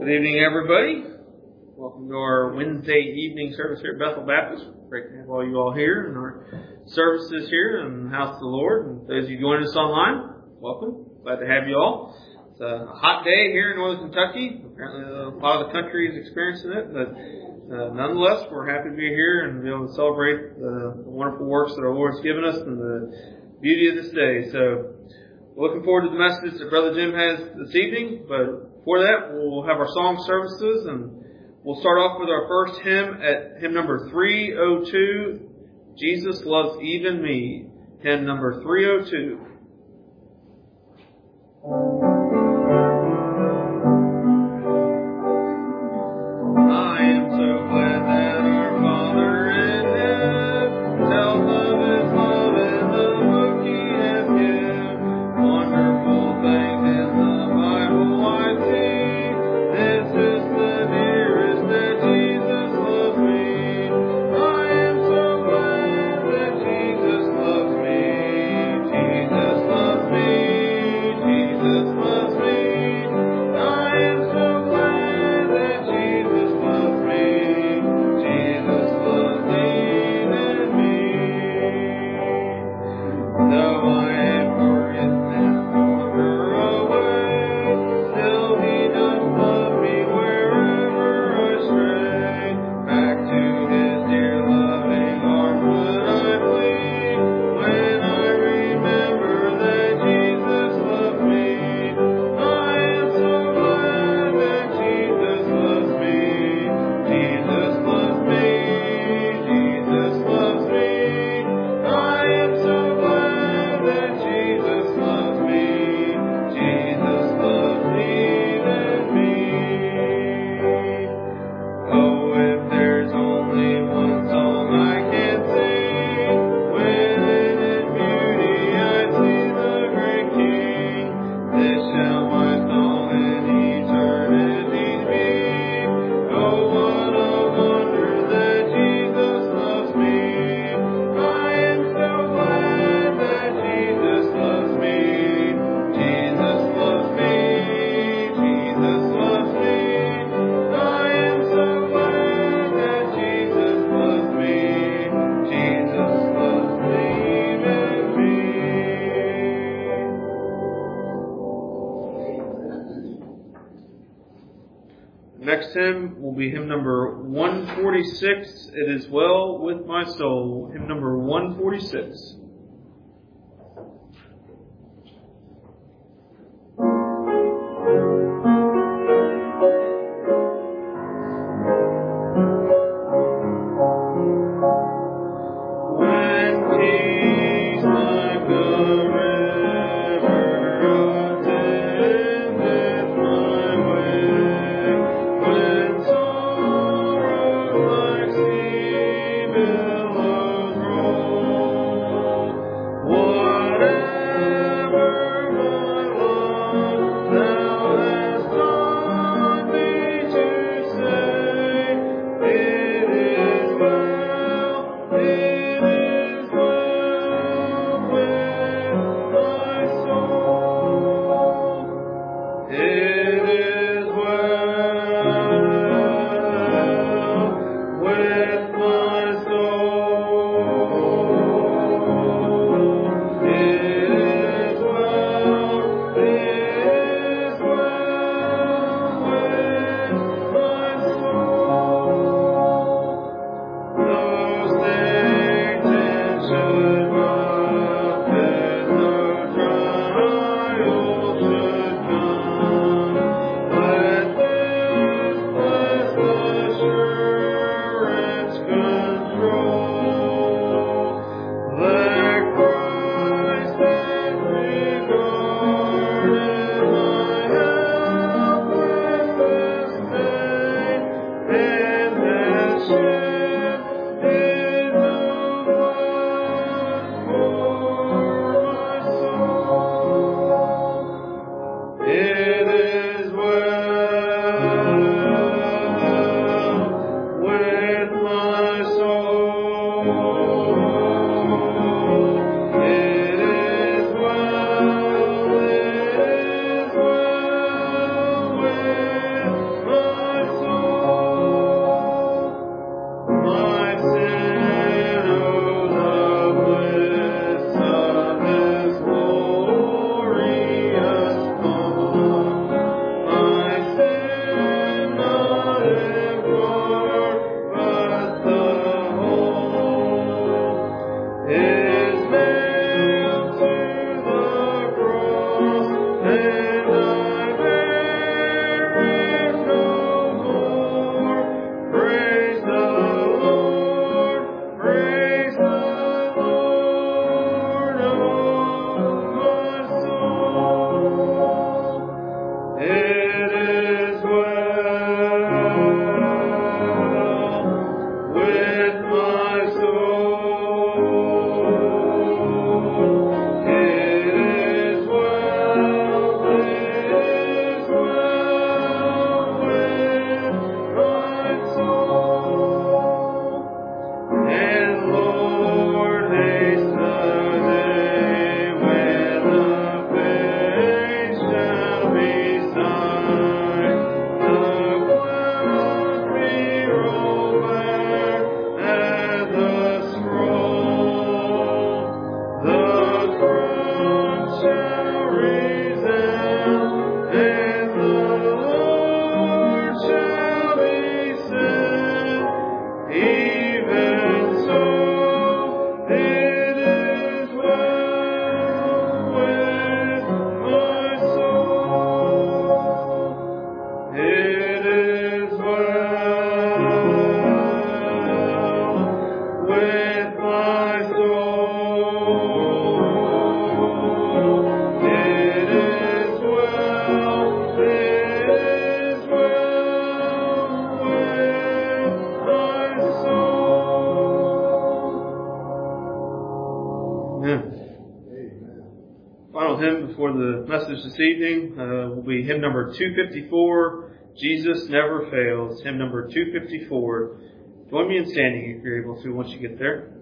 Good evening, everybody. Welcome to our Wednesday evening service here at Bethel Baptist. Great to have all you all here in our services here in the house of the Lord. And those of you joining us online, welcome. Glad to have you all. It's a hot day here in northern Kentucky. Apparently a lot of the country is experiencing it, but nonetheless, we're happy to be here and be able to celebrate the wonderful works that our Lord has given us and the beauty of this day. So, looking forward to the message that Brother Jim has this evening, but for that, we'll have our song services, and we'll start off with our first hymn at hymn number 302, Jesus Loves Even Me, hymn number 302. I am so glad that our Father in heaven tells of His love in the book He has given. Wonderful things in the Bible I see. This is the nearest that Jesus loves me. I am so glad that Jesus loves me. Jesus loves me. Jesus loves me. I am so glad that Jesus loves me. Jesus loves even me. Though I am forgotten and wander away, still He does love me wherever I stray. Back to His dear loving arms would I flee, when I remember that Jesus loves me. I am so glad that Jesus loves me. Jesus loves me. Jesus loves me. I am so glad that Jesus loves me. Jesus loves even me. Oh, if there's only one song I can sing, when in His beauty I see the great King, this shall my song in eternity be. Oh, what a wonder that Jesus loves me. I am so glad that Jesus loves me. Jesus loves me. Jesus loves me. I am so glad that Jesus loves me. Jesus loves even me. Next hymn will be hymn number 146. It is well with my soul. Hymn number 146. When peace like the river attendeth my way, when sorrow like sea billows roll, Amen. Final hymn before the message this evening will be hymn number 254, Jesus Never Fails. Hymn number 254. Join me in standing if you're able to once you get there.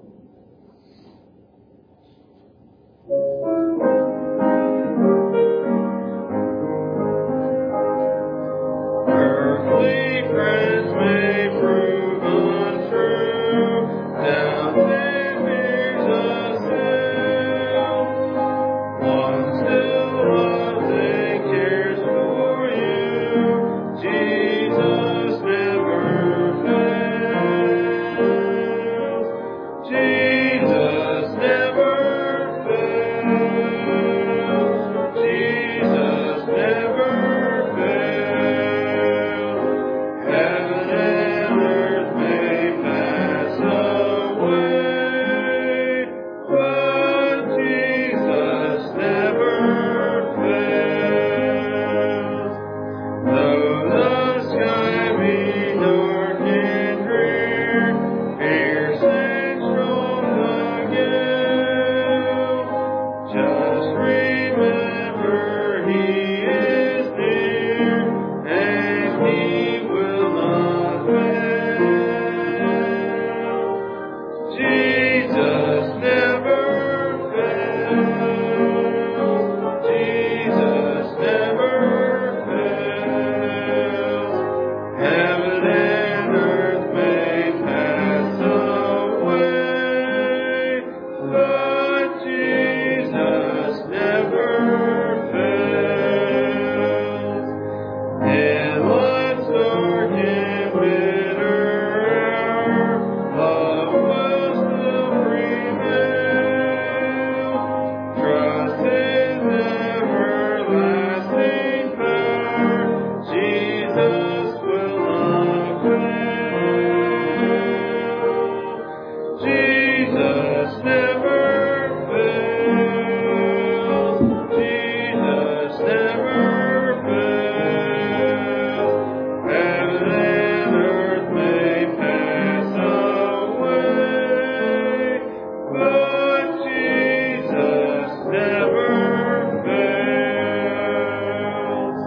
Earthly friends may prove untrue, doubt and fears assail. One still loves and cares for you. Jesus never fails. Jesus never fails. Jesus never fails. Heaven and earth may pass away, but Jesus never fails. Though the sky be dark and drear, fierce and strong the gale, just remember He is near, and He will not fail. Jesus never fails. Jesus never fails. Heaven and earth may pass away, but Jesus never fails. In life's dark and bitter hour, love will still prevail. Trust His everlasting power. Jesus will not fail. Jesus never fails. Jesus never fails. Heaven and earth may pass away, but Jesus never fails.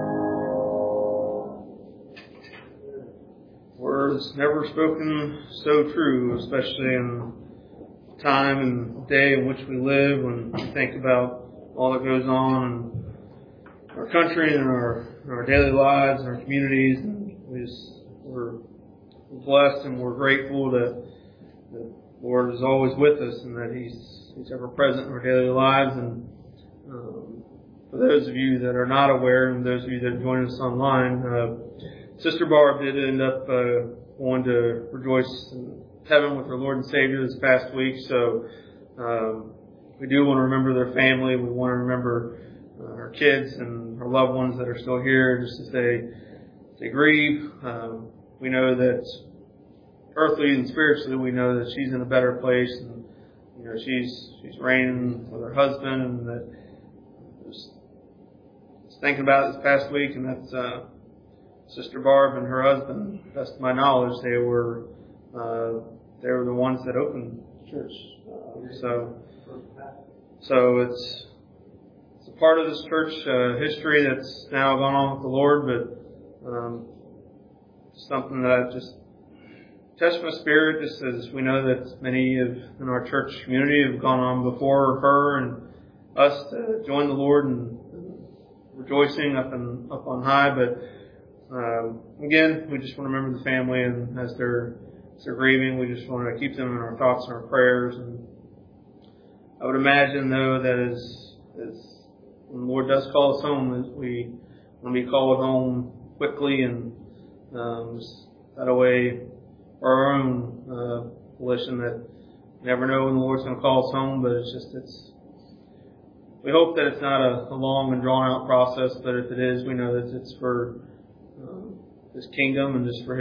Words never spoken so true, especially in time and day in which we live, when we think about all that goes on in our country and in our daily lives and our communities. And we're blessed and we're grateful that the Lord is always with us and that He's ever present in our daily lives. And for those of you that are not aware, and those of you that are joining us online, Sister Barb did end up going to rejoice in heaven with her Lord and Savior this past week. So we do want to remember their family. We want to remember our kids and our loved ones that are still here, just as they grieve. We know that earthly and spiritually, we know that she's in a better place, and she's reigning with her husband, and that just thinking about it this past week, and that's Sister Barb and her husband. Best of my knowledge, they were the ones that opened the church. So it's a part of this church history that's now gone on with the Lord, but something that just touched my spirit, just as we know that many in our church community have gone on before her and us to join the Lord and rejoicing up on high. But again, we just want to remember the family, and as they're grieving, we just want to keep them in our thoughts and our prayers. And I would imagine, though, that as when the Lord does call us home, we want to be called home quickly, and that way for our own volition, that we never know when the Lord's going to call us home. But we hope that it's not a long and drawn out process, but if it is, we know that it's for His kingdom and just for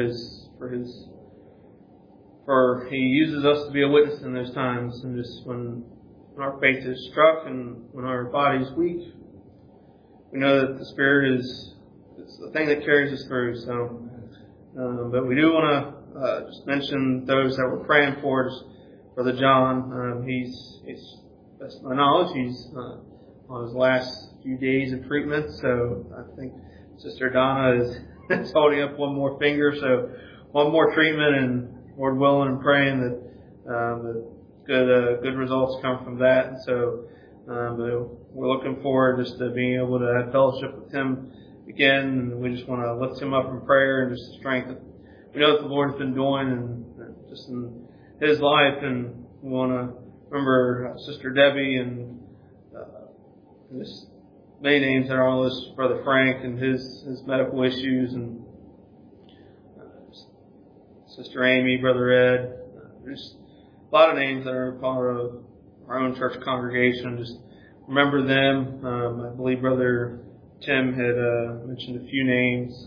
He uses us to be a witness in those times, and just when our faith is struck and when our body is weak, we know that the Spirit it's the thing that carries us through. So, but we do want to just mention those that we're praying for. Just Brother John. He's best of my knowledge, he's on his last few days of treatment. So I think Sister Donna is holding up one more finger. So one more treatment, and Lord willing, and praying that good results come from that. And so we're looking forward just to being able to have fellowship with him again. And we just want to lift him up in prayer and just strengthen. We know what the Lord has been doing and just in his life, and we want to remember Sister Debbie and just many names that are on the list, Brother Frank and his medical issues, and Sister Amy, Brother Ed. There's a lot of names that are part of our own church congregation. Just remember them. I believe Brother Tim had mentioned a few names.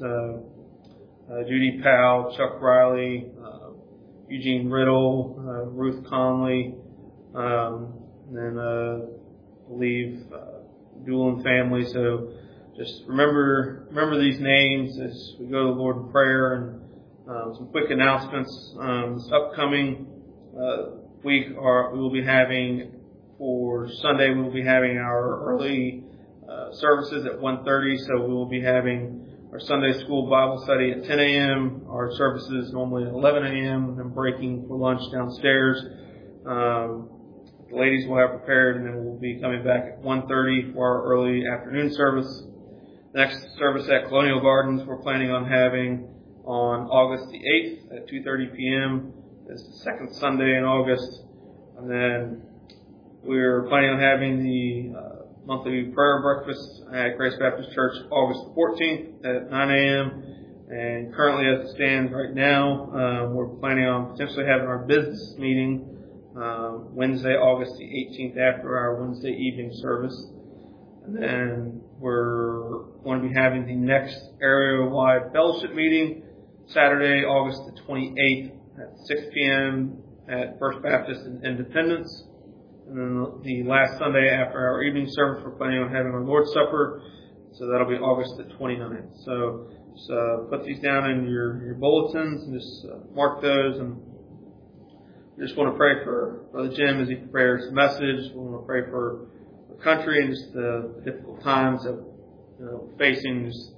Judy Powell, Chuck Riley, Eugene Riddle, Ruth Conley, and then I believe Doolin family. So just remember these names as we go to the Lord in prayer. And some quick announcements. This upcoming week we will be having, for Sunday, we will be having our early services at 1:30. So we will be having our Sunday school Bible study at 10 a.m. Our services normally at 11 a.m. and breaking for lunch downstairs. The ladies will have prepared, and then we'll be coming back at 1:30 for our early afternoon service. The next service at Colonial Gardens we're planning on having on August the 8th at 2:30 p.m. It's the second Sunday in August. And then we're planning on having the monthly prayer breakfast at Grace Baptist Church August the 14th at 9 a.m. And currently, as it stands right now, we're planning on potentially having our business meeting Wednesday, August the 18th after our Wednesday evening service. And then we're going to be having the next area-wide fellowship meeting Saturday, August the 28th at 6 p.m. at First Baptist in Independence. And then the last Sunday after our evening service, we're planning on having our Lord's Supper. So that'll be August the 29th. So just put these down in your bulletins and just mark those. And we just want to pray for Brother Jim as he prepares the message. We want to pray for the country and just the difficult times that we're facing. Just,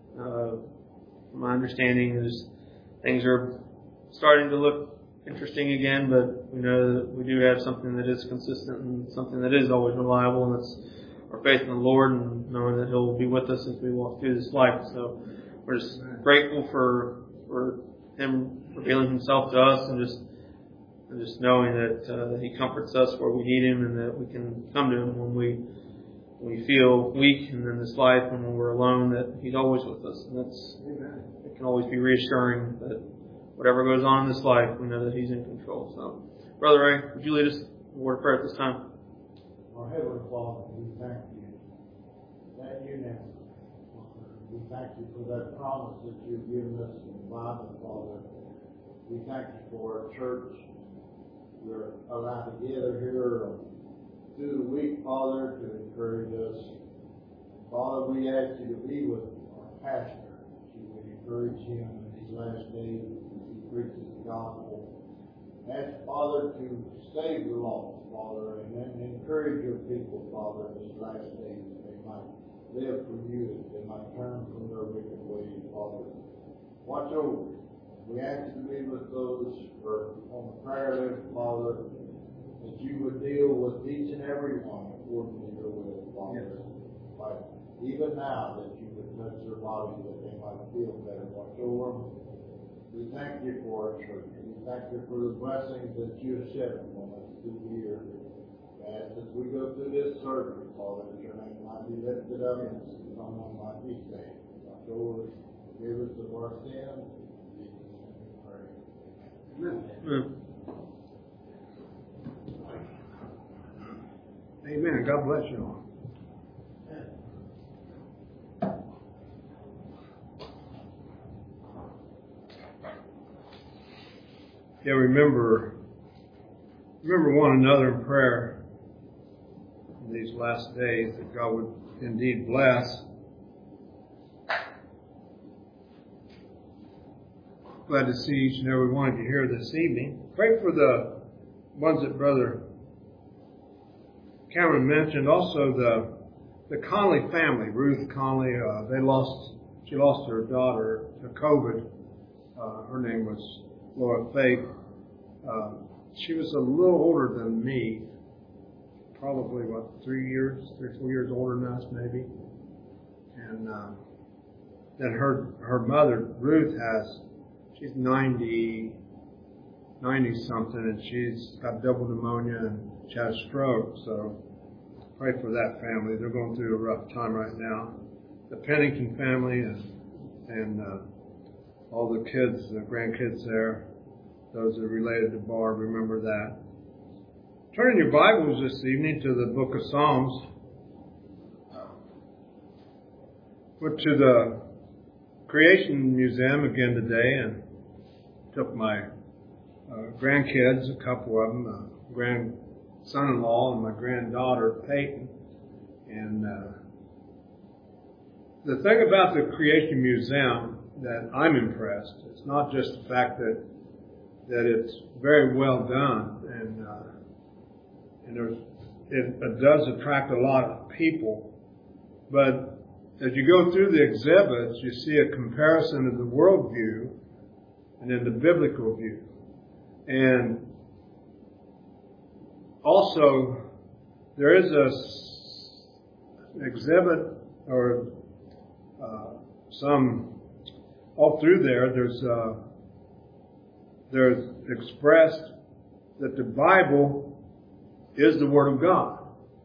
from my understanding, is things are starting to look interesting again, but we know that we do have something that is consistent and something that is always reliable, and that's our faith in the Lord and knowing that He'll be with us as we walk through this life. So we're just grateful for Him revealing Himself to us, and just knowing that He comforts us where we need Him, and that we can come to Him when we feel weak and in this life, and when we're alone, that He's always with us. And it can always be reassuring that whatever goes on in this life, we know that He's in control. So, Brother Ray, would you lead us in a word of prayer at this time? Our Heavenly Father, we thank you. Thank you now. We thank you for that promise that you've given us in the Bible, Father. We thank you for our church. We're allowed to gather here through the week, Father, to encourage us. Father, we ask you to be with our pastor. That you would encourage him in these last days as he preaches the gospel. Ask, Father, to save the lost, Father, and then encourage your people, Father, in these last days, that they might live for you, that they might turn from their wicked ways, Father. Watch over. We ask you to be with those who are on the prayer list, Father, that you would deal with each and every one according to your will, Father. Yes. Like even now, that you would touch their bodies, that they might feel better. Watch over them. We thank you for our church. We thank you for the blessings that you have shed upon us through the years. As we go through this service, Father, that your name might be lifted up and someone might be saved. Watch over us. Forgive us of our sins. Amen. Amen. God bless you all. Yeah, remember one another in prayer in these last days, that God would indeed bless. Glad to see each and every one of you here this evening. Pray for the ones that Brother Cameron mentioned, also the Conley family, Ruth Conley, she lost her daughter to COVID. Her name was Laura Faith. She was a little older than me, probably 3 or 4 years older than us maybe. And then her mother, Ruth, she's 90 something, and she's got double pneumonia and she had a stroke. So pray for that family. They're going through a rough time right now. The Pennington family and all the kids, the grandkids there, those that are related to Barb, remember that. Turn in your Bibles this evening to the book of Psalms. Went to the Creation Museum again today and took my grandkids, a couple of them, grandson-in-law and my granddaughter, Peyton. And the thing about the Creation Museum that I'm impressed, it's not just the fact that it's very well done, and it does attract a lot of people, but as you go through the exhibits, you see a comparison of the world view and then the biblical view. And also, there is an exhibit or all through there, there's expressed that the Bible is the Word of God.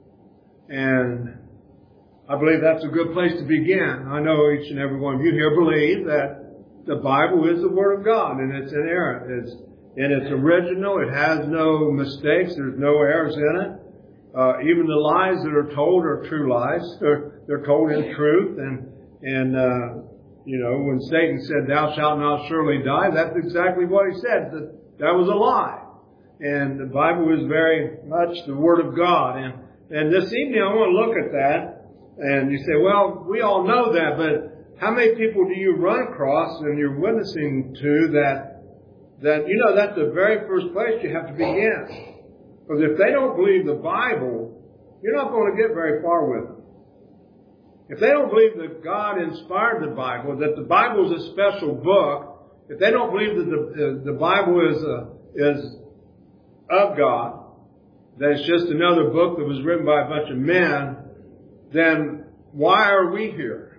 And I believe that's a good place to begin. I know each and every one of you here believe that the Bible is the Word of God, and it's inerrant. It's original. It has no mistakes. There's no errors in it. Even the lies that are told are true lies. They're told in truth. And when Satan said, "Thou shalt not surely die," that's exactly what he said. That was a lie. And the Bible is very much the Word of God. And this evening I want to look at that. And you say, well, we all know that, but how many people do you run across and you're witnessing to that that's the very first place you have to begin? Because if they don't believe the Bible, you're not going to get very far with them. If they don't believe that God inspired the Bible, that the Bible is a special book, if they don't believe that the Bible is of God, that it's just another book that was written by a bunch of men, then why are we here?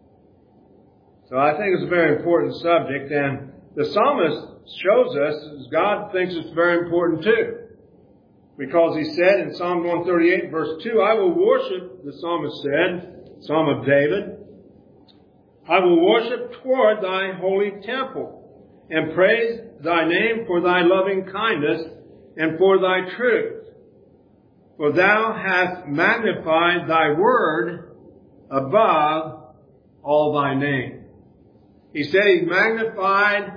So I think it's a very important subject, and the psalmist shows us God thinks it's very important too. Because he said in Psalm 138 verse 2, I will worship, the psalmist said, Psalm of David, I will worship toward thy holy temple and praise thy name for thy loving kindness and for thy truth. For thou hast magnified thy word above all thy name. He said he magnified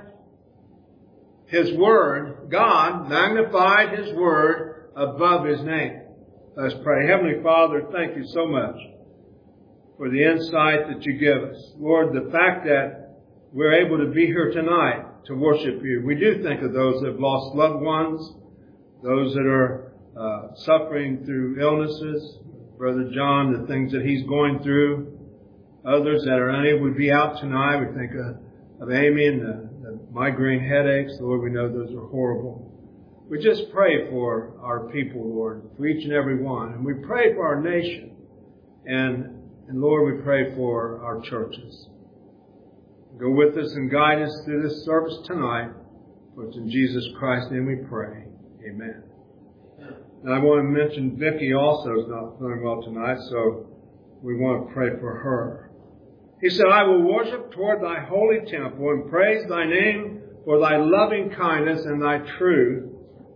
his word. God magnified his word above his name. Let's pray. Heavenly Father, thank you so much for the insight that you give us. Lord, the fact that we're able to be here tonight to worship you. We do think of those that have lost loved ones, those that are suffering through illnesses. Brother John, the things that he's going through. Others that are unable to be out tonight. We think of Amy and the migraine headaches. Lord, we know those are horrible. We just pray for our people, Lord, for each and every one. And we pray for our nation. And Lord, we pray for our churches. Go with us and guide us through this service tonight. For it's in Jesus Christ's name we pray. Amen. And I want to mention Vicki also is not feeling well tonight, so we want to pray for her. He said, I will worship toward thy holy temple and praise thy name for thy loving kindness and thy truth.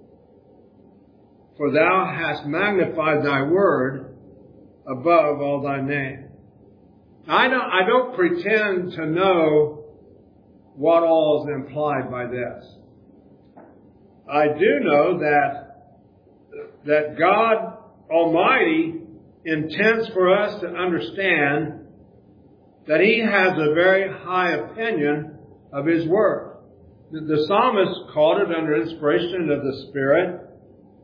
For thou hast magnified thy word above all thy name. I don't pretend to know what all is implied by this. I do know that God Almighty intends for us to understand that He has a very high opinion of His Word. The psalmist called it under inspiration of the Spirit,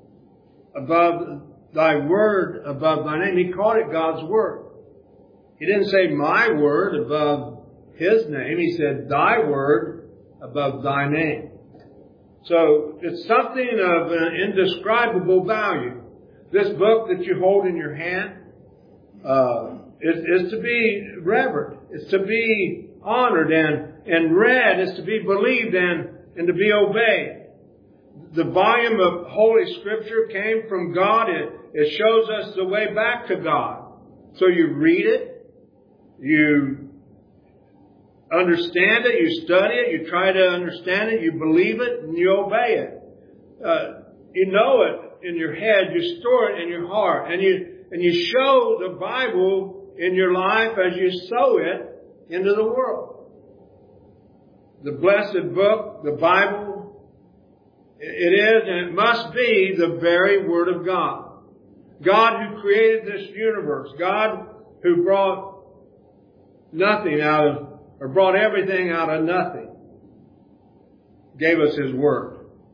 above thy word, above thy name. He called it God's word. He didn't say my word above his name. He said thy word above thy name. So it's something of an indescribable value. This book that you hold in your hand is to be revered. It's to be honored and read. It's to be believed and to be obeyed. The volume of Holy Scripture came from God. It shows us the way back to God. So you read it, you understand it, you study it, you try to understand it, you believe it, and you obey it. You know it in your head, you store it in your heart, and you show the Bible in your life as you sow it into the world. The blessed book, the Bible, it is and it must be the very Word of God. God who created this universe, God who brought nothing out of, or brought everything out of nothing, gave us His Word.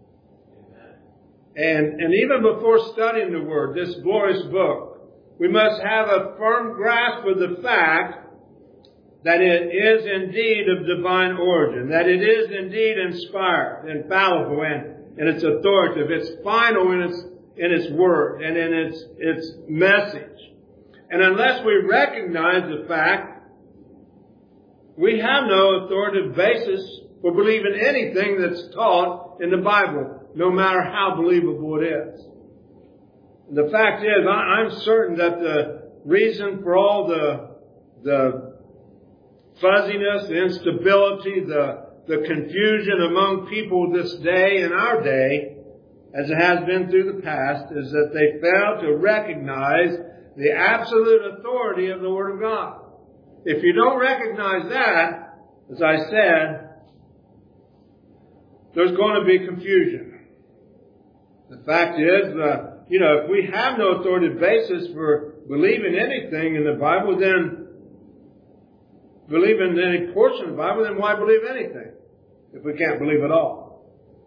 And even before studying the Word, this glorious book, we must have a firm grasp of the fact that it is indeed of divine origin, that it is indeed inspired, infallible, and it's authoritative. It's final in its word and in its message. And unless we recognize the fact, we have no authoritative basis for believing anything that's taught in the Bible, no matter how believable it is. The fact is, I'm certain that the reason for all the fuzziness, the instability, the confusion among people this day, in our day, as it has been through the past, is that they fail to recognize the absolute authority of the Word of God. If you don't recognize that, as I said, there's going to be confusion. The fact is, if we have no authoritative basis for believing anything in the Bible, then believe in any portion of the Bible, then why believe anything if we can't believe at all?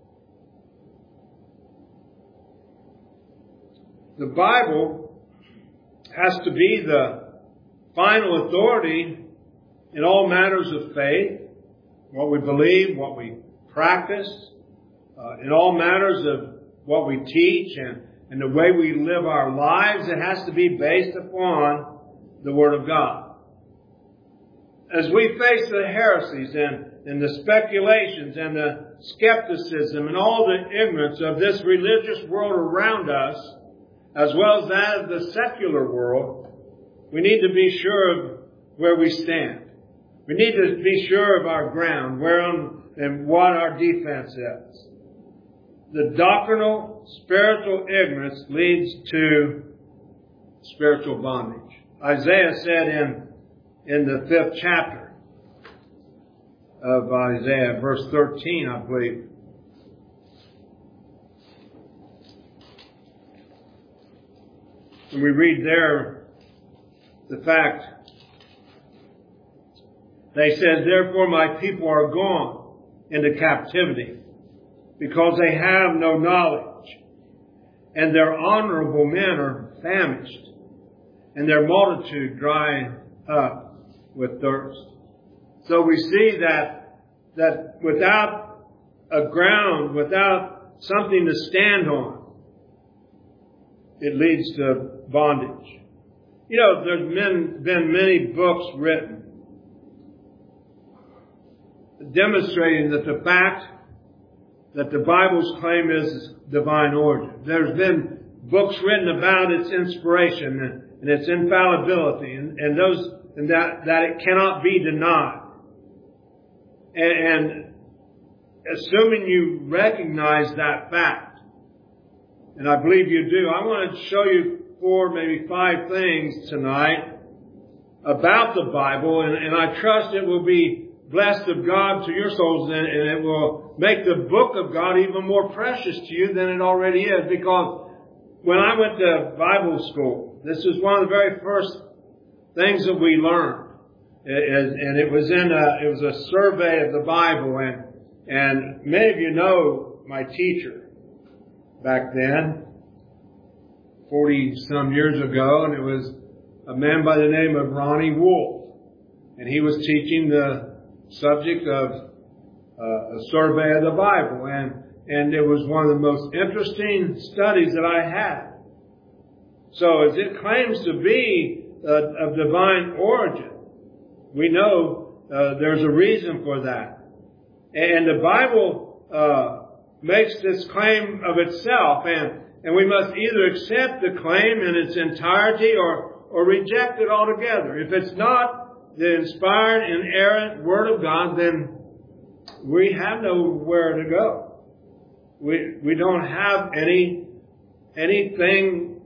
The Bible has to be the final authority in all matters of faith, what we believe, what we practice, in all matters of what we teach and the way we live our lives. It has to be based upon the Word of God. As we face the heresies and the speculations and the skepticism and all the ignorance of this religious world around us, as well as that of the secular world, we need to be sure of where we stand. We need to be sure of our ground, and what our defense is. The doctrinal, spiritual ignorance leads to spiritual bondage. Isaiah said in the 5th chapter of Isaiah, verse 13, I believe, and we read there the fact, they said, therefore my people are gone into captivity, because they have no knowledge, and their honorable men are famished, and their multitude dry up with thirst. So we see that without a ground, without something to stand on, it leads to bondage. There's been many books written demonstrating that the fact that the Bible's claim is divine origin. There's been books written about its inspiration and its infallibility and that it cannot be denied. And assuming you recognize that fact, and I believe you do, I want to show you 4, maybe 5 things tonight about the Bible, and I trust it will be blessed of God to your souls, and it will make the book of God even more precious to you than it already is. Because when I went to Bible school, this was one of the very first things that we learned, and it was a survey of the Bible, and many of you know my teacher back then. 40-some years ago, and it was a man by the name of Ronnie Wolf. And he was teaching the subject of a survey of the Bible. And it was one of the most interesting studies that I had. So as it claims to be of divine origin, we know there's a reason for that. And the Bible makes this claim of itself, and we must either accept the claim in its entirety or reject it altogether. If it's not the inspired, inerrant Word of God, then we have nowhere to go. We don't have anything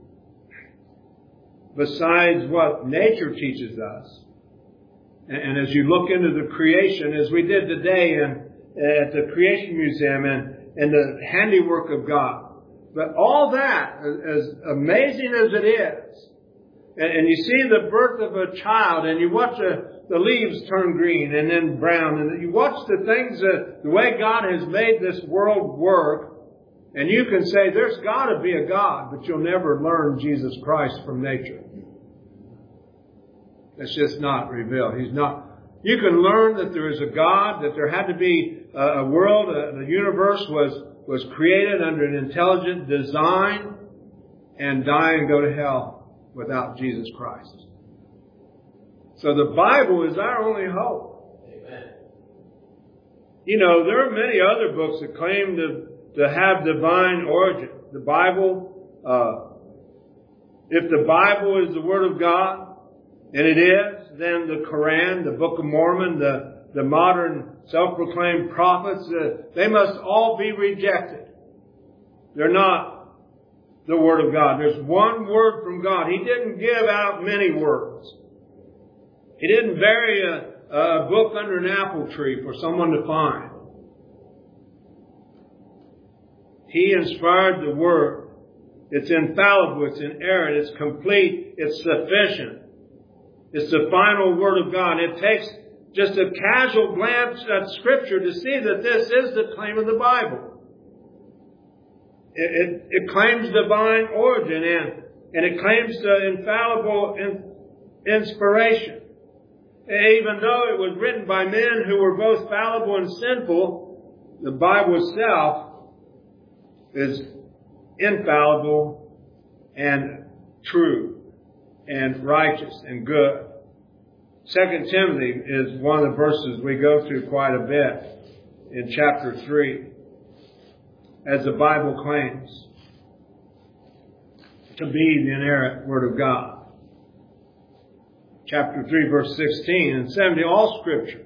besides what nature teaches us. And as you look into the creation, as we did today at the Creation Museum and the handiwork of God. But all that, as amazing as it is, and you see the birth of a child, and you watch the leaves turn green and then brown, and you watch the things, the way God has made this world work, and you can say there's got to be a God, but you'll never learn Jesus Christ from nature. It's just not revealed. He's not. You can learn that there is a God, that there had to be a world, the universe was created under an intelligent design, and die and go to hell without Jesus Christ. So the Bible is our only hope. Amen. You know, there are many other books that claim to have divine origin. The Bible, if the Bible is the Word of God, and it is, then the Quran, the Book of Mormon, the modern self-proclaimed prophets, they must all be rejected. They're not the Word of God. There's one word from God. He didn't give out many words. He didn't bury a book under an apple tree for someone to find. He inspired the Word. It's infallible, it's inerrant, it's complete, it's sufficient. It's the final Word of God. It takes just a casual glance at Scripture to see that this is the claim of the Bible. It claims divine origin and it claims the infallible inspiration. Even though it was written by men who were both fallible and sinful, the Bible itself is infallible and true and righteous and good. 2 Timothy is one of the verses we go through quite a bit in chapter 3, as the Bible claims to be the inerrant Word of God. Chapter 3, verse 16 and 17, all Scripture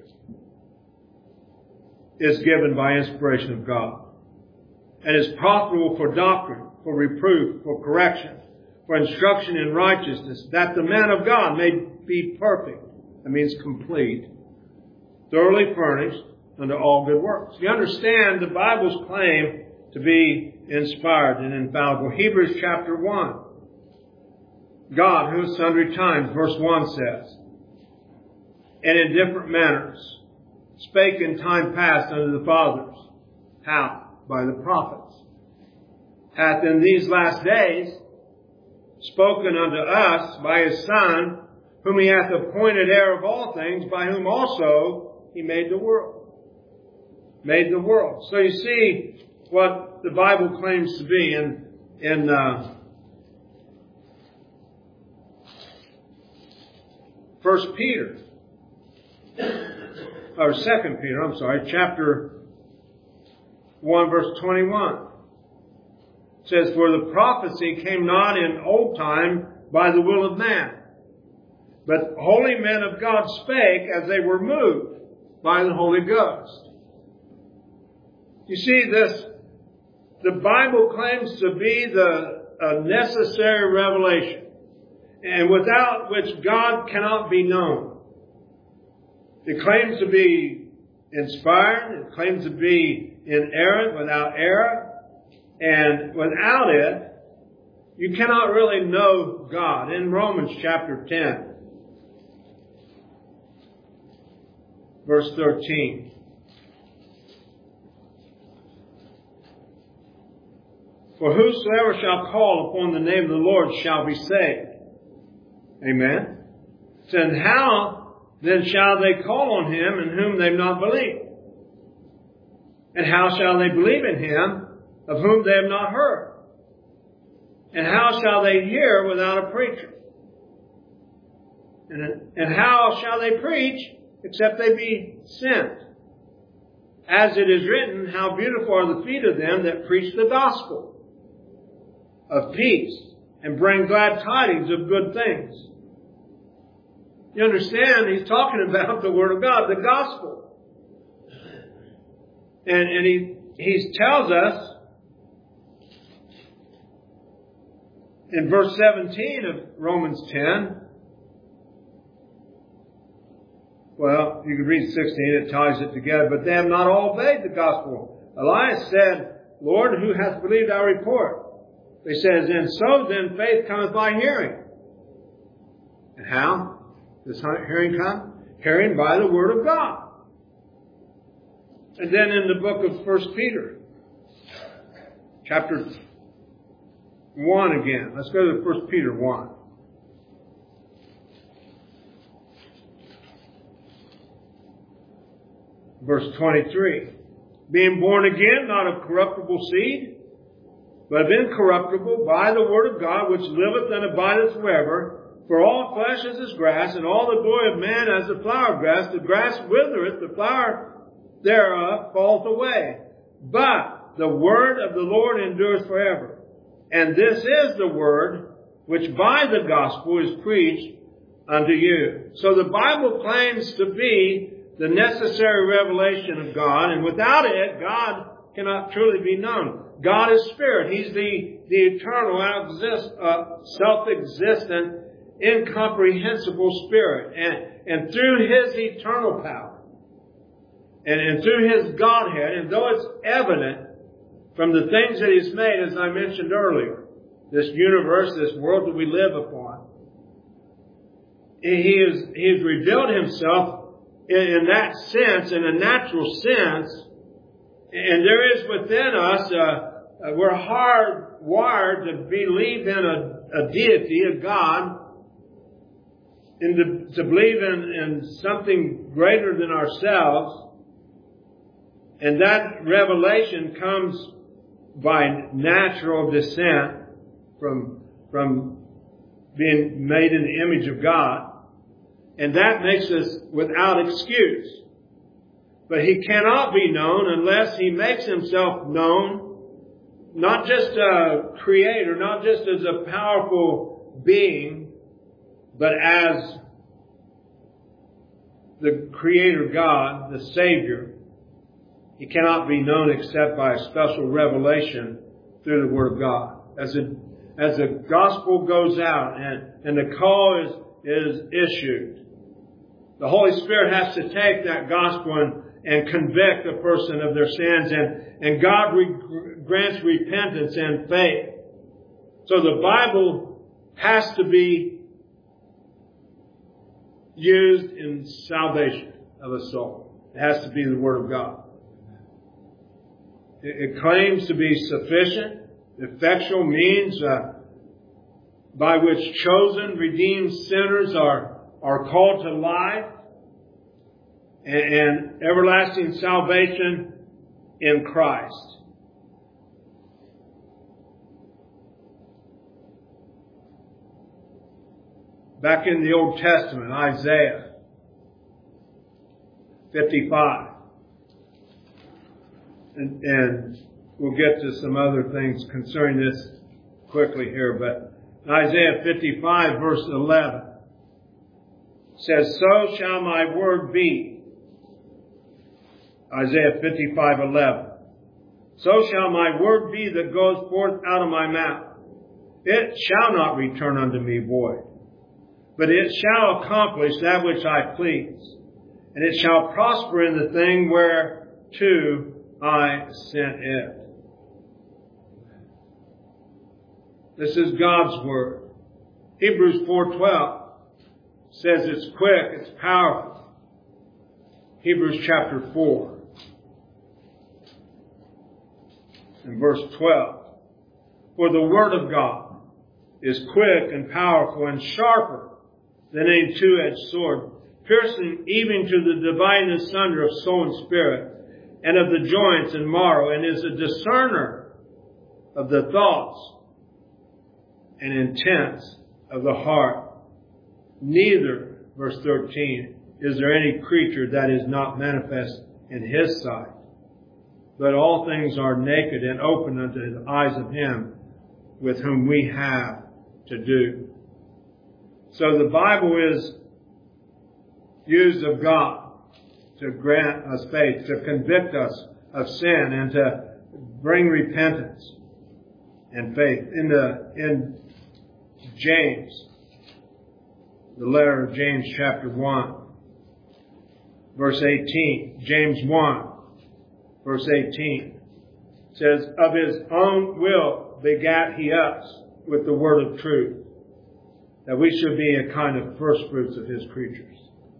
is given by inspiration of God and is profitable for doctrine, for reproof, for correction, for instruction in righteousness, that the man of God may be perfect. That means complete, thoroughly furnished unto all good works. You understand the Bible's claim to be inspired and infallible. Hebrews chapter 1. God, who sundry times, verse 1 says, and in different manners, spake in time past unto the fathers. How? By the prophets. Hath in these last days spoken unto us by His Son, whom He hath appointed heir of all things, by whom also He made the world. Made the world. So you see what the Bible claims to be in 1 Peter, or 2 Peter, chapter 1, verse 21. It says, for the prophecy came not in old time by the will of man, but holy men of God spake as they were moved by the Holy Ghost. You see, the Bible claims to be a necessary revelation, and without which God cannot be known. It claims to be inspired. It claims to be inerrant, without error. And without it, you cannot really know God. In Romans chapter 10, verse 13. For whosoever shall call upon the name of the Lord shall be saved. Amen. So and how then shall they call on him in whom they've not believed? And how shall they believe in him of whom they have not heard? And how shall they hear without a preacher? And how shall they preach except they be sent? As it is written, how beautiful are the feet of them that preach the gospel of peace and bring glad tidings of good things. You understand, he's talking about the Word of God, the gospel. And he tells us in verse 17 of Romans 10, well, you can read 16, it ties it together. But they have not all obeyed the gospel. Elias said, Lord, who hath believed our report? He says, and so then faith cometh by hearing. And how does hearing come? Hearing by the word of God. And then in the book of 1 Peter, chapter 1 again. Let's go to 1 Peter 1. Verse 23. Being born again, not of corruptible seed, but of incorruptible, by the word of God, which liveth and abideth forever. For all flesh is as grass, and all the glory of man as the flower of grass. The grass withereth, the flower thereof falleth away. But the word of the Lord endureth forever. And this is the word which by the gospel is preached unto you. So the Bible claims to be the necessary revelation of God, and without it, God cannot truly be known. God is spirit. He's the eternal, self-existent, incomprehensible spirit. And through his eternal power, and through his Godhead, and though it's evident from the things that he's made, as I mentioned earlier, this universe, this world that we live upon, he has revealed himself in that sense, in a natural sense. And there is within us, we're hardwired to believe in a deity, a God, and to believe in something greater than ourselves. And that revelation comes by natural descent from being made in the image of God. And that makes us without excuse. But he cannot be known unless he makes himself known, not just a creator, not just as a powerful being, but as the Creator God, the Savior. He cannot be known except by a special revelation through the Word of God. As the gospel goes out and the call is issued, the Holy Spirit has to take that gospel and convict a person of their sins, and God grants repentance and faith. So the Bible has to be used in salvation of a soul. It has to be the Word of God. It claims to be sufficient, effectual means by which chosen, redeemed sinners are called to life and everlasting salvation in Christ. Back in the Old Testament, Isaiah 55. And we'll get to some other things concerning this quickly here, but Isaiah 55 verse 11 says, "So shall my word be." Isaiah 55:11. "So shall my word be that goes forth out of my mouth. It shall not return unto me void, but it shall accomplish that which I please, and it shall prosper in the thing whereto I sent it." This is God's word. Hebrews 4:12 says it's quick, it's powerful. Hebrews chapter 4 and verse 12. For the word of God is quick and powerful and sharper than any two-edged sword, piercing even to the dividing asunder of soul and spirit, and of the joints and marrow, and is a discerner of the thoughts and intents of the heart. Neither, verse 13, is there any creature that is not manifest in His sight, but all things are naked and open unto the eyes of Him with whom we have to do. So the Bible is used of God to grant us faith, to convict us of sin, and to bring repentance and faith. In James, the letter of James chapter 1, verse 18, James 1, verse 18, says, of His own will begat He us with the word of truth, that we should be a kind of first fruits of His creatures.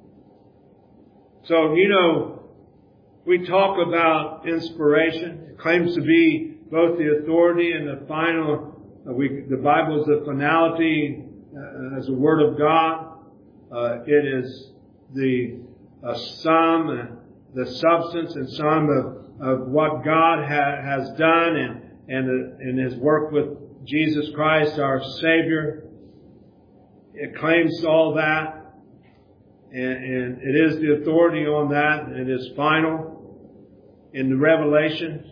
So, we talk about inspiration. It claims to be both the authority and the final. The Bible is the finality as a Word of God. It is the sum and the substance and sum of what God has done and His work with Jesus Christ, our Savior. It claims all that. And it is the authority on that. It is final. In the Revelation,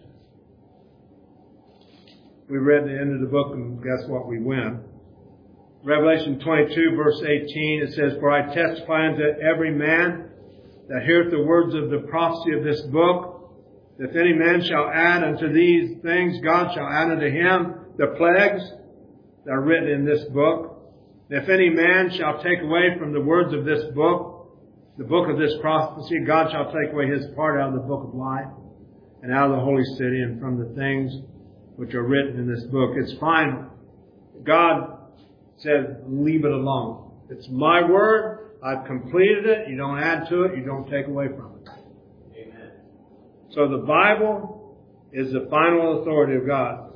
we read the end of the book, and guess what? We win. Revelation 22, verse 18, it says, for I testify unto every man that heareth the words of the prophecy of this book, if any man shall add unto these things, God shall add unto him the plagues that are written in this book. If any man shall take away from the words of this book, the book of this prophecy, God shall take away his part out of the book of life and out of the holy city and from the things which are written in this book. It's final. God said, leave it alone. It's my word. I've completed it. You don't add to it. You don't take away from it. Amen. So the Bible is the final authority of God.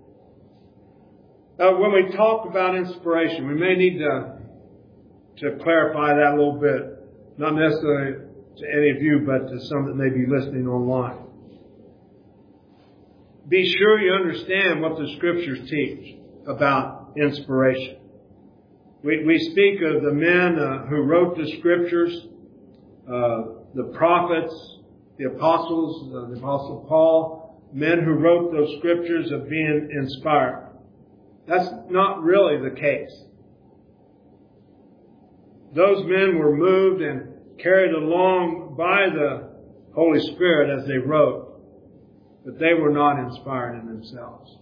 Now, when we talk about inspiration, we may need to clarify that a little bit. Not necessarily to any of you, but to some that may be listening online. Be sure you understand what the Scriptures teach about inspiration. We speak of the men who wrote the Scriptures, the prophets, the apostles, the Apostle Paul, men who wrote those Scriptures of being inspired. That's not really the case. Those men were moved and carried along by the Holy Spirit as they wrote, but they were not inspired in themselves.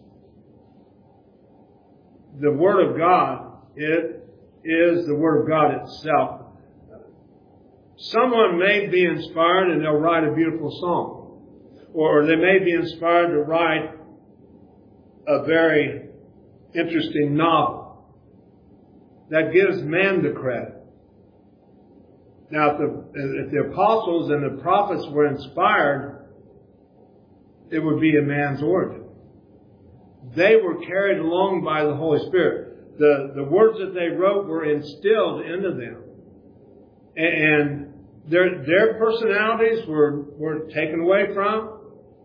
The Word of God, it is the Word of God itself. Someone may be inspired and they'll write a beautiful song, or they may be inspired to write a very interesting novel that gives man the credit. Now, if the apostles and the prophets were inspired, it would be a man's origin. They were carried along by the Holy Spirit. The words that they wrote were instilled into them. And their personalities were taken away from.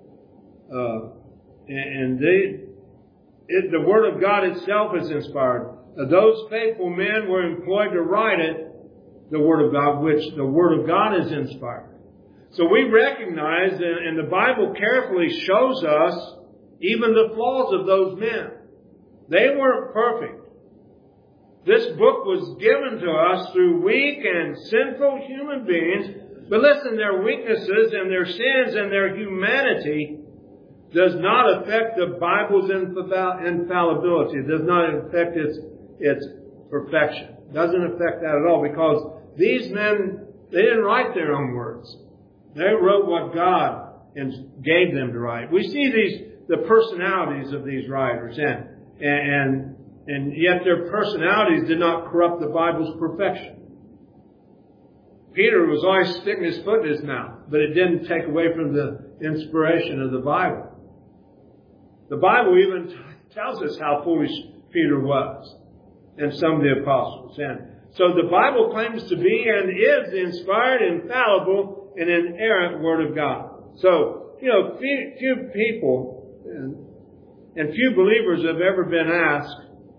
The Word of God itself is inspired. Those faithful men were employed to write it, the Word of God, which the Word of God is inspired. So we recognize, and the Bible carefully shows us, even the flaws of those men. They weren't perfect. This book was given to us through weak and sinful human beings. But listen, their weaknesses and their sins and their humanity does not affect the Bible's infallibility. It does not affect its perfection. It doesn't affect that at all, because these men, they didn't write their own words. They wrote what God gave them to write. We see the personalities of these writers, and yet their personalities did not corrupt the Bible's perfection. Peter was always sticking his foot in his mouth, but it didn't take away from the inspiration of the Bible. The Bible even tells us how foolish Peter was and some of the apostles. And so the Bible claims to be and is the inspired, infallible, and inerrant Word of God. So, few people and few believers have ever been asked,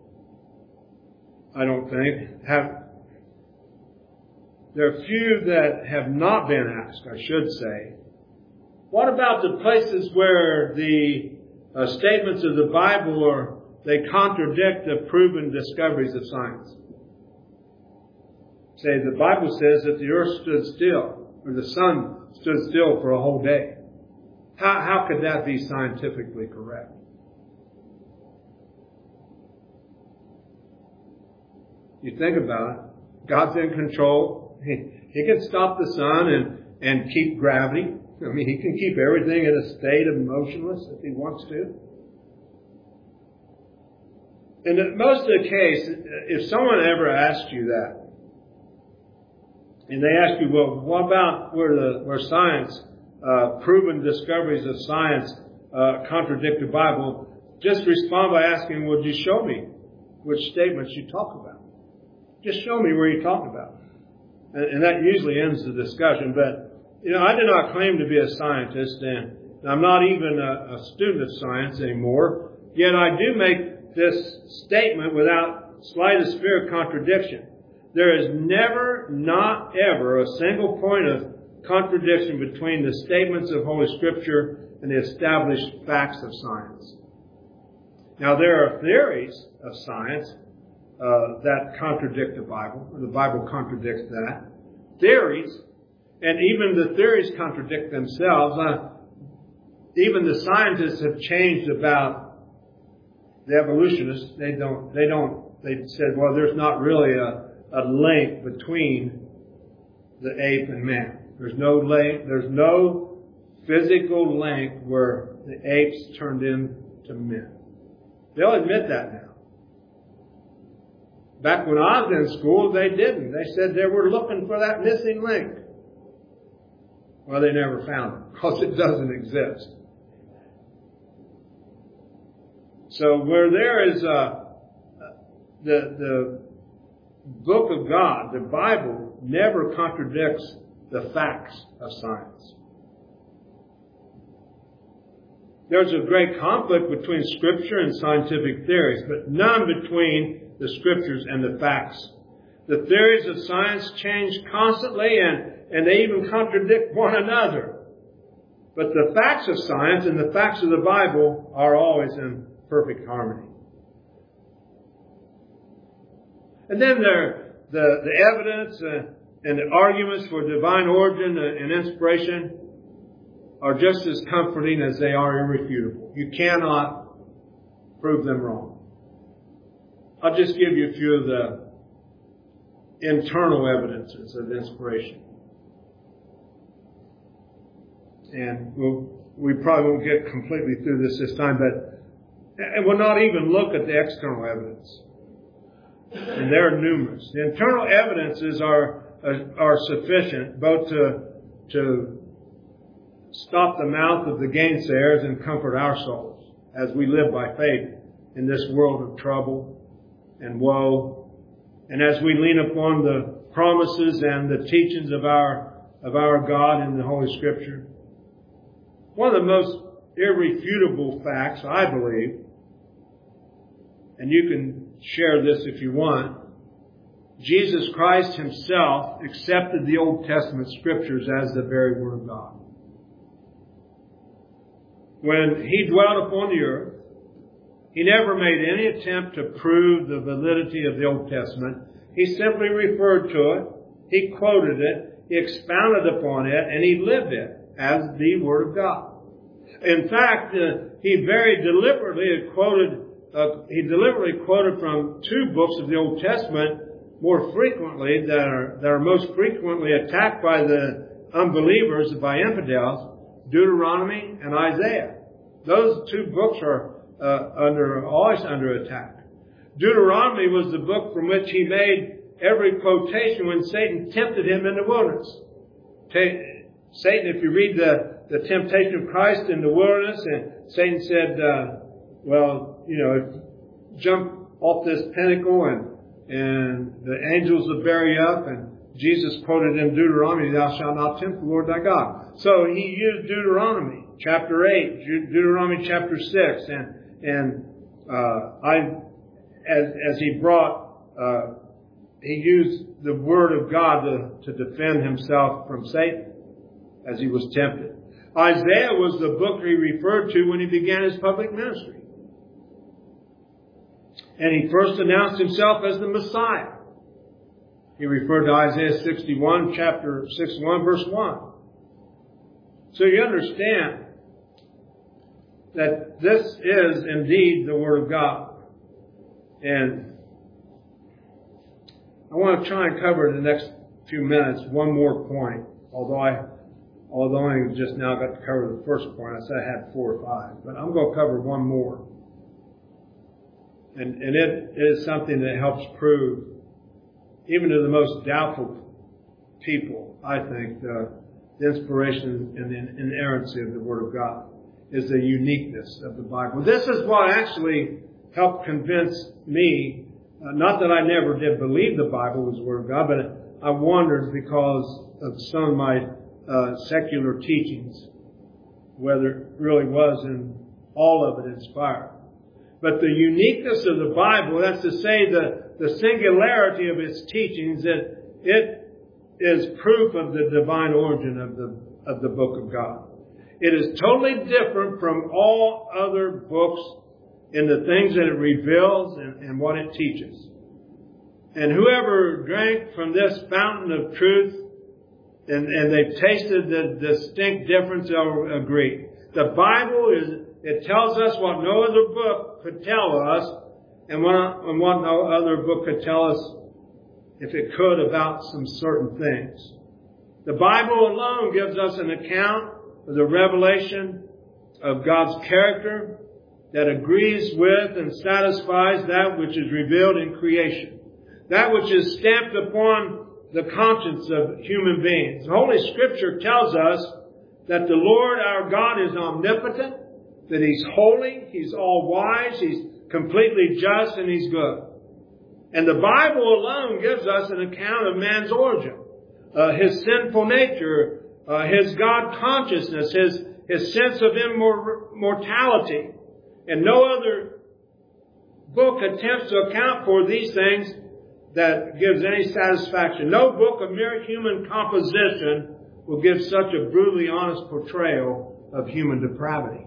I don't think, there are few that have not been asked, I should say. What about the places where the statements of the Bible they contradict the proven discoveries of science? Say, the Bible says that the earth stood still, or the sun stood still for a whole day. How could that be scientifically correct? You think about it. God's in control. He can stop the sun and keep gravity. I mean, He can keep everything in a state of motionless if He wants to. And in most of the case, if someone ever asked you that, and they ask you, well, what about where science, proven discoveries of science contradict the Bible, just respond by asking, well, just show me which statements you talk about. Just show me where you're talking about. And that usually ends the discussion. But, I do not claim to be a scientist, and I'm not even a student of science anymore. Yet I do make this statement without slightest fear of contradiction. There is never, not ever, a single point of contradiction between the statements of Holy Scripture and the established facts of science. Now, there are theories of science that contradict the Bible, or the Bible contradicts that. Theories, and even the theories contradict themselves. Even the scientists have changed about the evolutionists. They said, well, there's not really a link between the ape and man. There's no link. There's no physical link where the apes turned into men. They'll admit that now. Back when I was in school, they didn't. They said they were looking for that missing link. Well, they never found it because it doesn't exist. So where there is the book of God, the Bible, never contradicts the facts of science. There's a great conflict between Scripture and scientific theories, but none between the Scriptures and the facts. The theories of science change constantly, and they even contradict one another. But the facts of science and the facts of the Bible are always in perfect harmony. And then the evidence and the arguments for divine origin and inspiration are just as comforting as they are irrefutable. You cannot prove them wrong. I'll just give you a few of the internal evidences of inspiration. And we probably won't get completely through this time, and we'll not even look at the external evidence. And there are numerous. The internal evidences are sufficient both to stop the mouth of the gainsayers and comfort our souls as we live by faith in this world of trouble and woe, and as we lean upon the promises and the teachings of our God in the Holy Scripture. One of the most irrefutable facts, I believe, and you can share this if you want, Jesus Christ Himself accepted the Old Testament Scriptures as the very Word of God. When He dwelt upon the earth, He never made any attempt to prove the validity of the Old Testament. He simply referred to it, He quoted it, He expounded upon it, and He lived it as the Word of God. In fact, He very deliberately quoted from two books of the Old Testament more frequently that are most frequently attacked by the unbelievers, by infidels, Deuteronomy and Isaiah. Those two books are always under attack. Deuteronomy was the book from which he made every quotation when Satan tempted him in the wilderness. Satan, if you read the temptation of Christ in the wilderness, and Satan said, well, jump off this pinnacle and the angels will bear you up, and Jesus quoted in Deuteronomy, thou shalt not tempt the Lord thy God. So he used Deuteronomy chapter 8, Deuteronomy chapter 6, as he used the word of God to defend himself from Satan as he was tempted. Isaiah was the book he referred to when he began his public ministry. And he first announced himself as the Messiah. He referred to Isaiah 61, chapter 61, verse 1. So you understand that this is indeed the Word of God. And I want to try and cover in the next few minutes one more point, although I just now got to cover the first point. I said I had 4 or 5, but I'm going to cover one more. And it is something that helps prove, even to the most doubtful people, I think, the inspiration and the inerrancy of the Word of God is the uniqueness of the Bible. This is what actually helped convince me, not that I never did believe the Bible was the Word of God, but I wondered because of some of my secular teachings, whether it really was in all of it inspired. But the uniqueness of the Bible, that's to say the singularity of its teachings, that it is proof of the divine origin of the book of God. It is totally different from all other books in the things that it reveals and what it teaches. And whoever drank from this fountain of truth and they've tasted the distinct difference, they'll agree. The Bible it tells us what no other book could tell us, and what no other book could tell us, if it could, about some certain things. The Bible alone gives us an account of the revelation of God's character that agrees with and satisfies that which is revealed in creation, that which is stamped upon the conscience of human beings. The Holy Scripture tells us that the Lord our God is omnipotent, that He's holy, He's all-wise, He's completely just, and He's good. And the Bible alone gives us an account of man's origin, his sinful nature, his God consciousness, his sense of immortality. And no other book attempts to account for these things that gives any satisfaction. No book of mere human composition will give such a brutally honest portrayal of human depravity.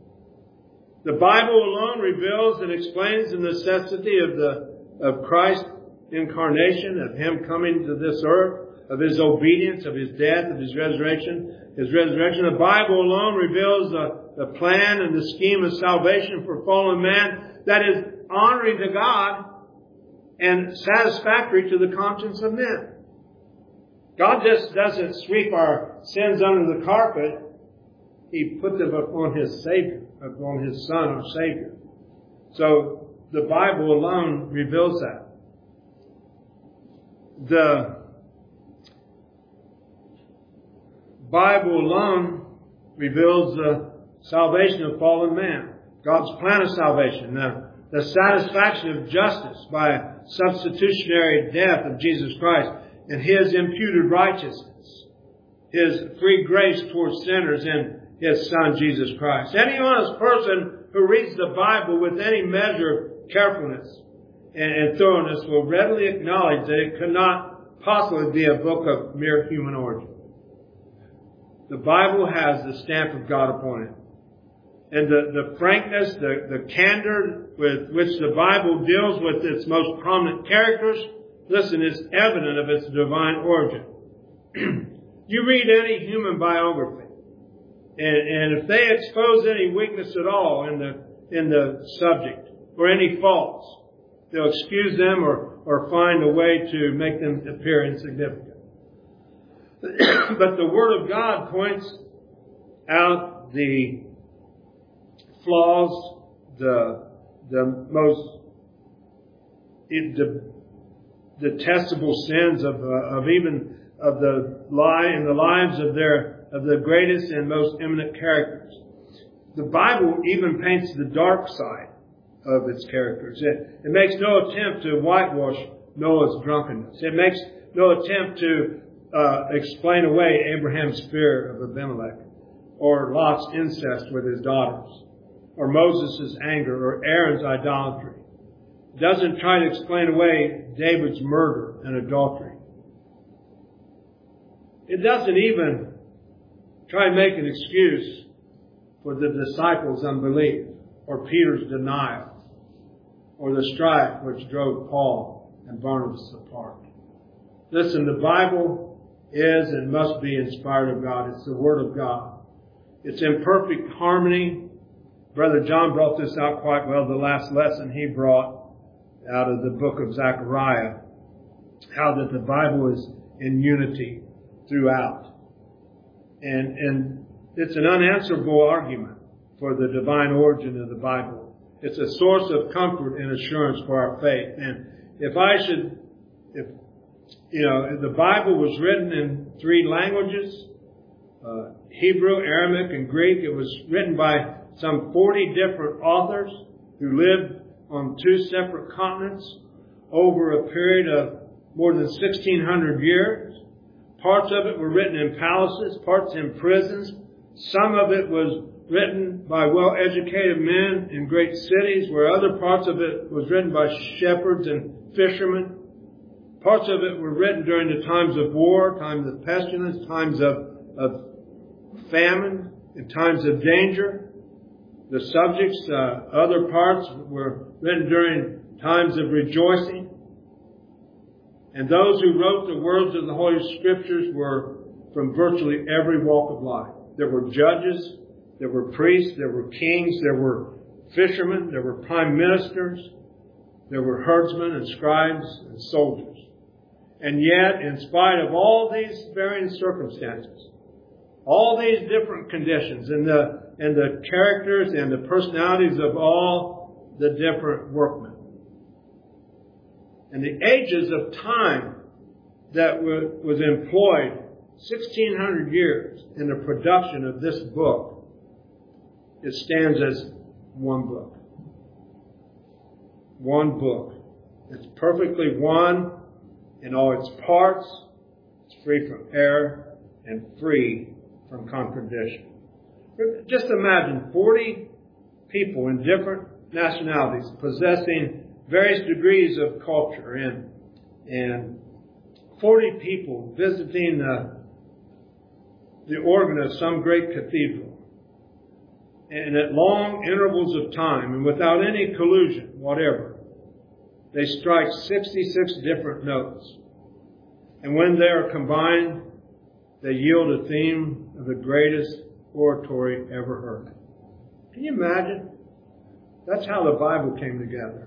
The Bible alone reveals and explains the necessity of Christ's incarnation, of Him coming to this earth, of His obedience, of His death, of His resurrection. The Bible alone reveals the plan and the scheme of salvation for fallen man that is honoring to God and satisfactory to the conscience of men. God just doesn't sweep our sins under the carpet. He put them upon His Savior, upon His Son, our Savior. So the Bible alone reveals that. The Bible alone reveals the salvation of fallen man, God's plan of salvation, the satisfaction of justice by substitutionary death of Jesus Christ, and His imputed righteousness, His free grace towards sinners in His Son, Jesus Christ. Any honest person who reads the Bible with any measure of carefulness and thoroughness will readily acknowledge that it could not possibly be a book of mere human origin. The Bible has the stamp of God upon it. And the frankness, the candor with which the Bible deals with its most prominent characters, listen, is evident of its divine origin. You read any human biography, and if they expose any weakness at all in the subject, or any faults, they'll excuse them or find a way to make them appear insignificant. But the Word of God points out the flaws, the most detestable sins of the lives of the greatest and most eminent characters. The Bible even paints the dark side of its characters. It makes no attempt to whitewash Noah's drunkenness. It makes no attempt to explain away Abraham's fear of Abimelech, or Lot's incest with his daughters, or Moses' anger, or Aaron's idolatry. It doesn't try to explain away David's murder and adultery. It doesn't even try to make an excuse for the disciples' unbelief, or Peter's denial, or the strife which drove Paul and Barnabas apart. Listen, the Bible is and must be inspired of God. It's the Word of God. It's in perfect harmony. Brother John brought this out quite well, the last lesson he brought out of the book of Zechariah, how that the Bible is in unity throughout. And it's an unanswerable argument for the divine origin of the Bible. It's a source of comfort and assurance for our faith. And if the Bible was written in 3 languages, Hebrew, Aramaic, and Greek. It was written by some 40 different authors who lived on 2 separate continents over a period of more than 1,600 years. Parts of it were written in palaces, parts in prisons. Some of it was written by well-educated men in great cities, where other parts of it was written by shepherds and fishermen. Parts of it were written during the times of war, times of pestilence, times of famine, and times of danger. The subjects, other parts were written during times of rejoicing. And those who wrote the words of the Holy Scriptures were from virtually every walk of life. There were judges, there were priests, there were kings, there were fishermen, there were prime ministers, there were herdsmen and scribes and soldiers. And yet, in spite of all these varying circumstances, all these different conditions, and the characters and the personalities of all the different workmen, and the ages of time that was employed, 1,600 years in the production of this book, it stands as one book. One book. It's perfectly one in all its parts. It's free from error and free from contradiction. Just imagine 40 people in different nationalities possessing various degrees of culture, and 40 people visiting the organ of some great cathedral, and at long intervals of time and without any collusion whatever, they strike 66 different notes. And when they are combined, they yield a theme of the greatest oratory ever heard. Can you imagine? That's how the Bible came together.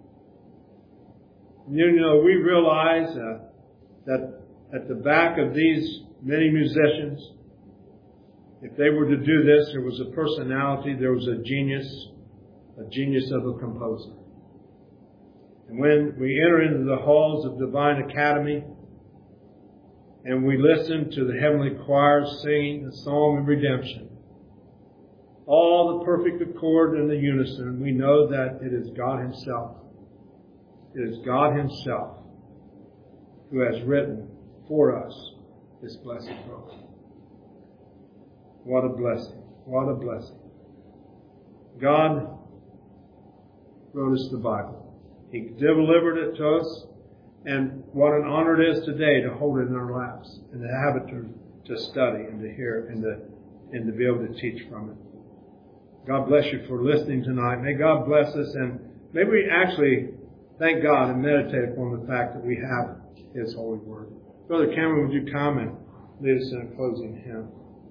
You know, we realize that at the back of these many musicians, if they were to do this, there was a personality, there was a genius of a composer. And when we enter into the halls of Divine Academy and we listen to the heavenly choir singing the Psalm of Redemption, all the perfect accord and the unison, we know that it is God Himself. It is God Himself who has written for us this blessed book. What a blessing. What a blessing. God wrote us the Bible. He delivered it to us. And what an honor it is today to hold it in our laps and to have it to study and to hear and to be able to teach from it. God bless you for listening tonight. May God bless us, and may we actually thank God and meditate upon the fact that we have His holy word. Brother Cameron, would you come and lead us in a closing hymn?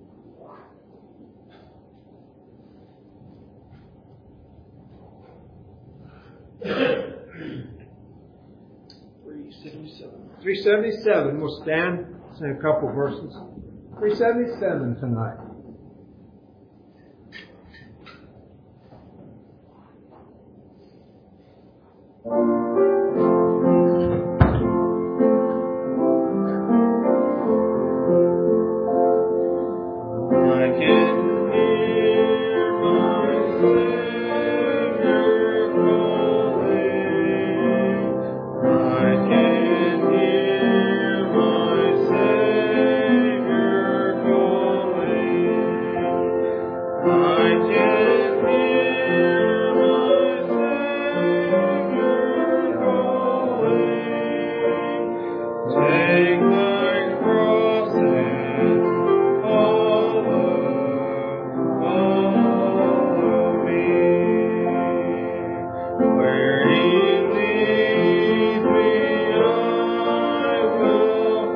$377. We'll stand, sing a couple verses. $377 tonight. I can hear my Savior call. Take my cross and follow me. Where He leads me, I will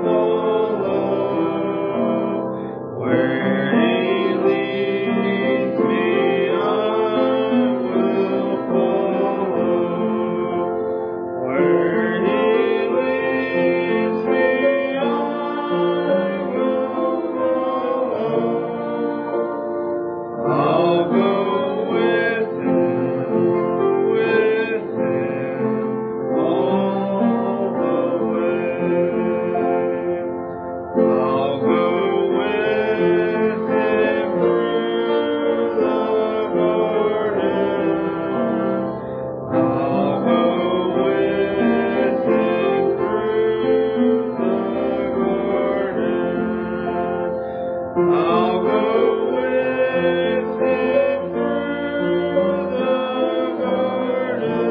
follow. Where He leads me, I will follow. Where He leads me, I will follow. I'll go with Him all the way. I'll go with Him through the garden. I'll go with Him through the garden. I'll go with Him through the garden.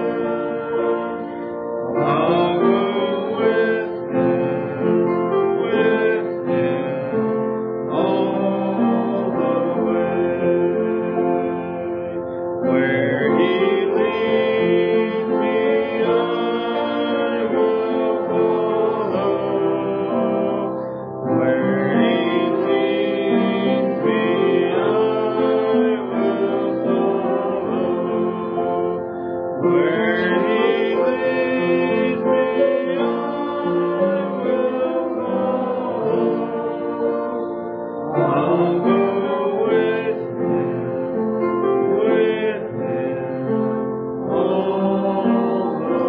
I'll go with Him all the way. Where He leads me, I will follow. Where He leads me, I will follow. Where He leads me, I will follow. I'll go with Him all the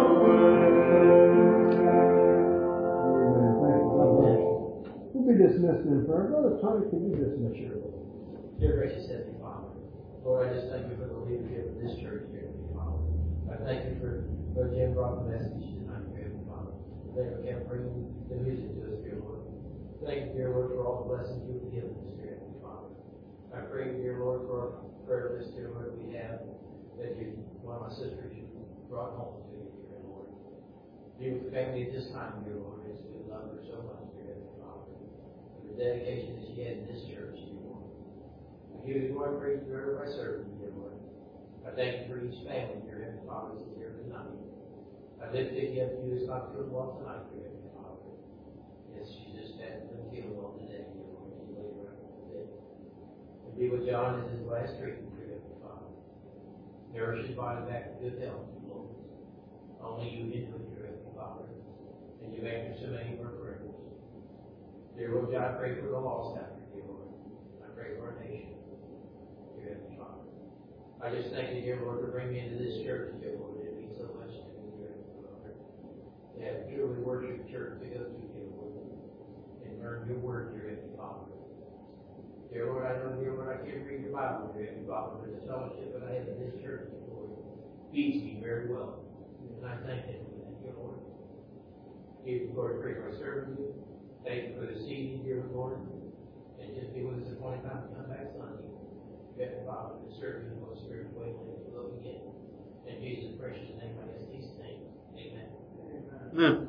way. We'll be dismissed in prayer. Brother Tony, can you dismiss your Lord? Dear gracious Heavenly Father, Lord, I just thank you for the leadership of this church, dear Heavenly Father. I thank you for Brother Jim brought the message tonight, dear Heavenly Father. Thank you for bringing the music to us, dear Lord. Thank you, dear Lord, for all the blessings you have given us, dear Heavenly Father. I pray, dear Lord, for our prayer list, dear Lord, we have that one of my sisters you brought home to you, dear Lord. Be with the family at this time, dear Lord, as we love her so much, dear Heavenly Father. For the dedication that she had in this church, dear Lord. I give you glory and praise for her by serving you, dear Lord. I thank you for each family, dear Heavenly Father, that's here tonight. I lift Vicky up to you as not feeling well tonight, dear Heavenly Father. Yes, she just hasn't been feeling well today, dear Lord. She laid right in the bed. And be with John as his last treatment, dear Heavenly Father. Nourish his body back to good health, Lord. Only you can do it, dear Heavenly Father. And you've answered so many of our prayers. Dear Lord, I pray for the lost out there, dear Lord. I pray for our nation, dear Heavenly Father. I just thank you, dear Lord, for bringing me into this church, dear Lord. It means so much to me, dear Heavenly Father. To have a truly worship church to go to, dear Lord, and learn your word, dear Heavenly Father. Dear Lord, I know, dear Lord, I can't read your Bible, dear Heavenly Father, but the fellowship that I have in this church, dear Lord, feeds me very well. And I thank you for that, dear Lord. Give you glory, pray for our serving you. Thank you for this evening, dear Lord. And just be with us at 20 times to come back Sunday. Heavenly Father, to serve you in the most spiritual way that we will begin. In Jesus' precious name, I ask these things. Amen. Amen.